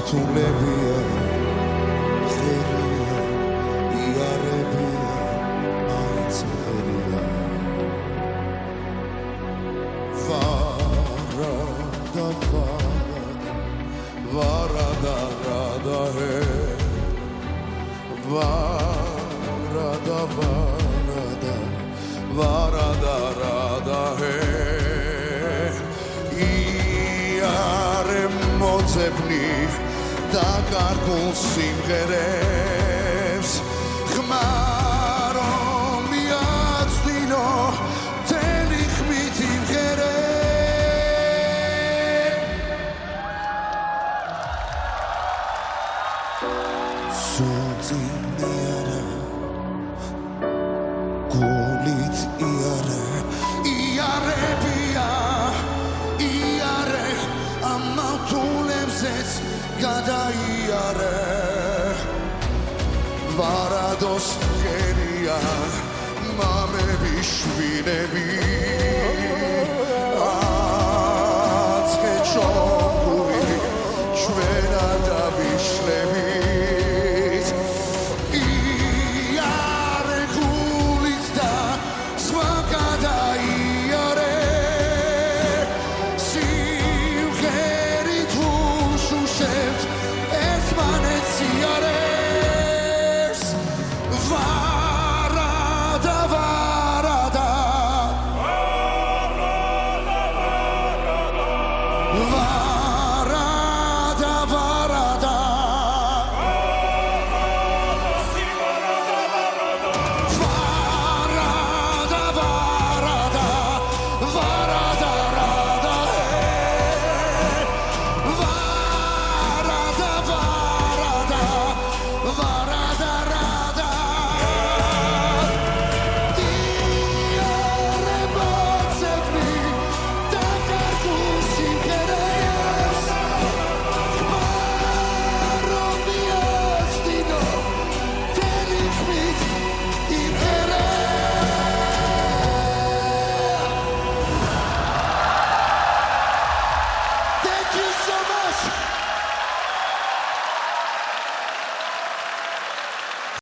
თულებია ხერია იარებია მაინც ხერია ვარადა რადა ჰე ვარადა რადა ჰე იარე მოძებნი და კარგულ სიმღერებს ხმარო მიაცდინო თელი ხმით იმღერებს სულწინიარა გულით იარე იარებია იარე ამავთულებზეც გადაიარე ვარადოს ხერია მამები შვილები აცხეჩო